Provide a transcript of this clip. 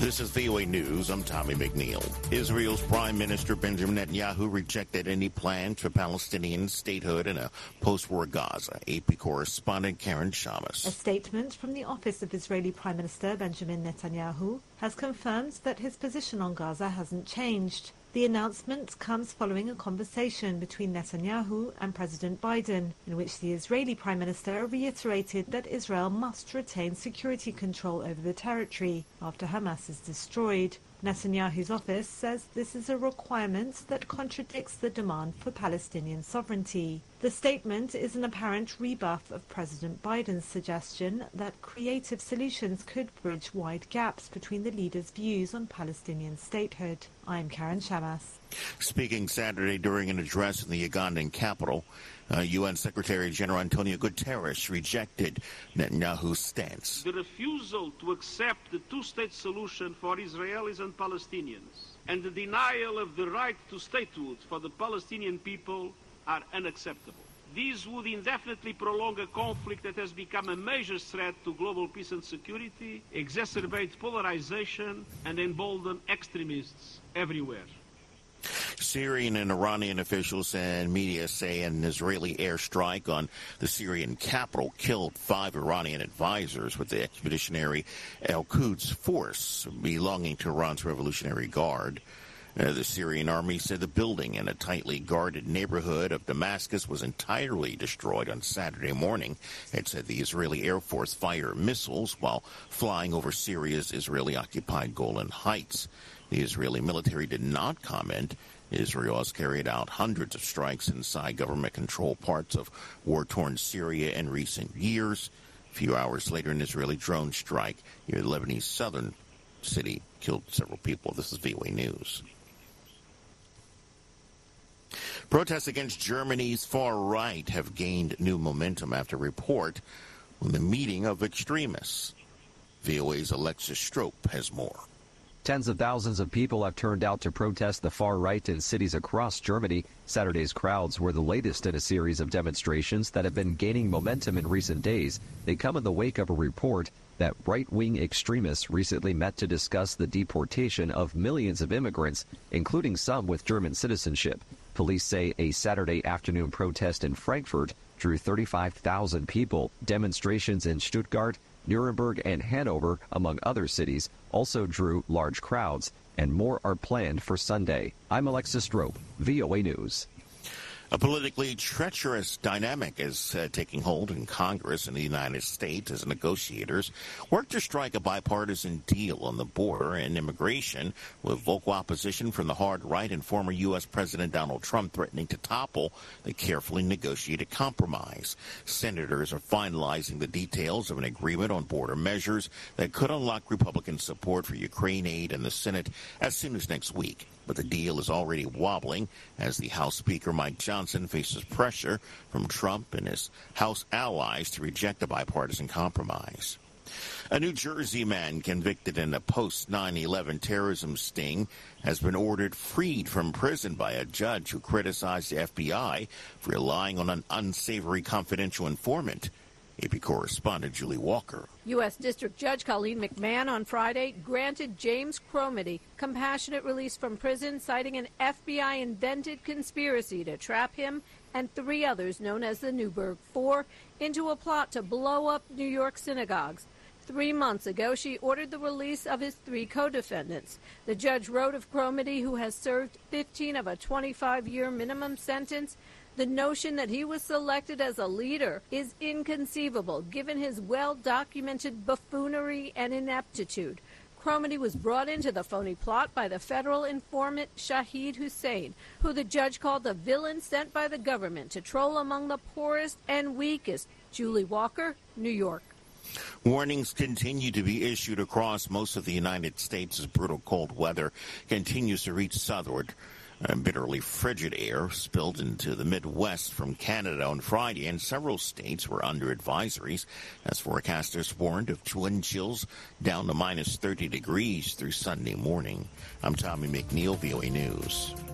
This is VOA News. I'm Tommy McNeil. Israel's Prime Minister Benjamin Netanyahu rejected any plans for Palestinian statehood in a post-war Gaza. AP correspondent Karen Shamas. A statement from the office of Israeli Prime Minister Benjamin Netanyahu has confirmed that his position on Gaza hasn't changed. The announcement comes following a conversation between Netanyahu and President Biden, in which the Israeli Prime Minister reiterated that Israel must retain security control over the territory after Hamas is destroyed. Netanyahu's office says this is a requirement that contradicts the demand for Palestinian sovereignty. The statement is an apparent rebuff of President Biden's suggestion that creative solutions could bridge wide gaps between the leaders' views on Palestinian statehood. I'm Karen Shamas. Speaking Saturday during an address in the Ugandan capital, UN Secretary General Antonio Guterres rejected Netanyahu's stance. The refusal to accept the two-state solution for Israelis and Palestinians and the denial of the right to statehood for the Palestinian people are unacceptable. These would indefinitely prolong a conflict that has become a major threat to global peace and security, exacerbate polarization, and embolden extremists everywhere. Syrian and Iranian officials and media say an Israeli airstrike on the Syrian capital killed 5 Iranian advisors with the Expeditionary Al-Quds force belonging to Iran's Revolutionary Guard. The Syrian army said the building in a tightly guarded neighborhood of Damascus was entirely destroyed on Saturday morning. It said the Israeli Air Force fired missiles while flying over Syria's Israeli-occupied Golan Heights. The Israeli military did not comment. Israel has carried out hundreds of strikes inside government-controlled parts of war-torn Syria in recent years. A few hours later, an Israeli drone strike near the Lebanese southern city killed several people. This is VOA News. Protests against Germany's far right have gained new momentum after a report on the meeting of extremists. VOA's Alexis Strope has more. Tens of thousands of people have turned out to protest the far right in cities across Germany. Saturday's crowds were the latest in a series of demonstrations that have been gaining momentum in recent days. They come in the wake of a report that right-wing extremists recently met to discuss the deportation of millions of immigrants, including some with German citizenship. Police say a Saturday afternoon protest in Frankfurt drew 35,000 people. Demonstrations in Stuttgart, Nuremberg, and Hanover, among other cities, also drew large crowds, and more are planned for Sunday. I'm Alexis Strope, VOA News. A politically treacherous dynamic is taking hold in Congress in the United States as negotiators work to strike a bipartisan deal on the border and immigration, with vocal opposition from the hard right and former U.S. President Donald Trump threatening to topple the carefully negotiated compromise. Senators are finalizing the details of an agreement on border measures that could unlock Republican support for Ukraine aid in the Senate as soon as next week. But the deal is already wobbling as the House Speaker Mike Johnson faces pressure from Trump and his House allies to reject a bipartisan compromise. A New Jersey man convicted in a post-9/11 terrorism sting has been ordered freed from prison by a judge who criticized the FBI for relying on an unsavory confidential informant. AP correspondent Julie Walker. U.S. District Judge Colleen McMahon on Friday granted James Cromedy compassionate release from prison, citing an FBI-invented conspiracy to trap him and 3 others known as the Newburgh Four into a plot to blow up New York synagogues. 3 months ago, she ordered the release of his 3 co-defendants. The judge wrote of Cromedy, who has served 15 of a 25-year minimum sentence, the notion that he was selected as a leader is inconceivable, given his well-documented buffoonery and ineptitude. Cromedy was brought into the phony plot by the federal informant Shahid Hussein, who the judge called the villain sent by the government to troll among the poorest and weakest. Julie Walker, New York. Warnings continue to be issued across most of the United States as brutal cold weather continues to reach southward. Bitterly frigid air spilled into the Midwest from Canada on Friday, and several states were under advisories as forecasters warned of wind chills down to minus 30 degrees through Sunday morning. I'm Tommy McNeil, VOA News.